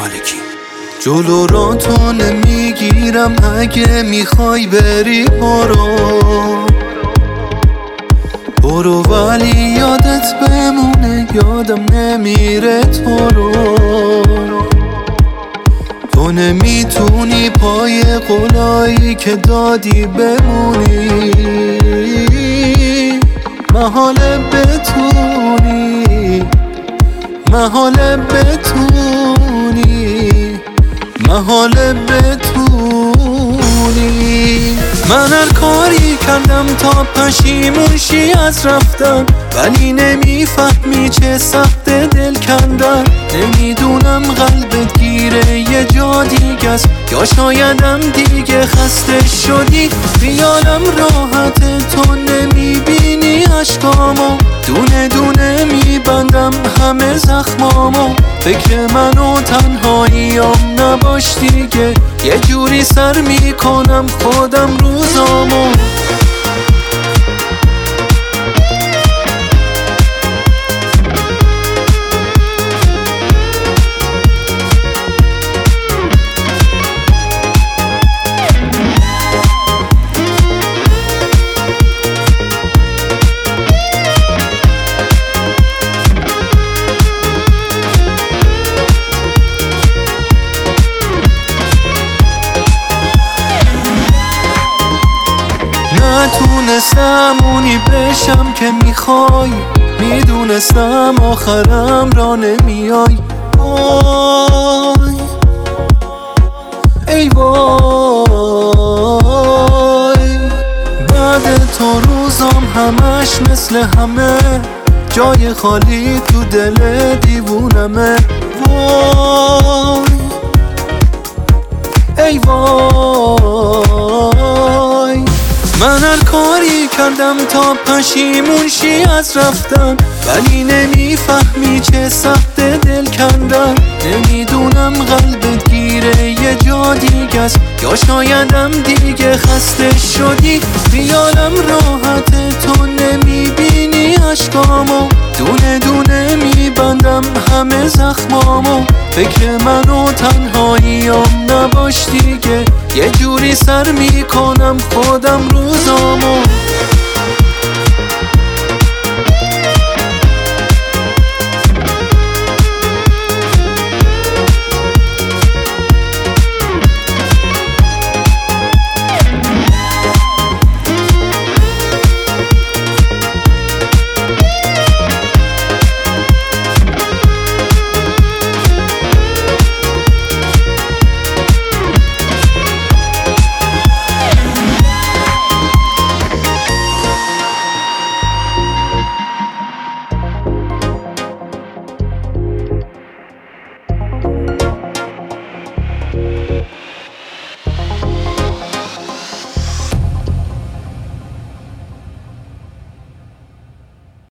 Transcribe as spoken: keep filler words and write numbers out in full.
مالکی. جلو را تو نمیگیرم، اگه میخوای بری برو برو، ولی یادت بمونه یادم نمیره تو رو. تو نمیتونی پای قولایی که دادی بمونی، محاله بتونی محاله بتونی محاله بتونی. من هر کاری کردم تا پشیمون شی از رفتن، ولی نمیفهمی چه سخت دل کندن. نمیدونم قلبت گیره یه جا دیگه است، یا شایدم دیگه خسته شدی. خیالم راحته تو نمیبینی عشقامو، دونه دونه میبندم همه زخمامو. فکر من و تنهاییام نباش دیگه، یه جوری سر میکنم خودم روزامو. نتونستم اونی بشم که میخوای، میدونستم آخرم را نمیای. وای ای وای، بعد تو روزام همش مثل همه، جای خالی تو دل دیوونمه. وای ای وای، من هر کاری کردم تا پشیمون شی از رفتن، ولی نمیفهمی چه سخت دل کندن. نمیدونم قلبت گیره یه جا دیگه است، یا شایدم دیگه خسته شدی. خیالم راحته تو نمیبینی عشقامو، دونه دونه میبندم همه زخمامو. فکر من و تنهاییام نباش دیگه، یه جوری سر میکنم خودم روزامو.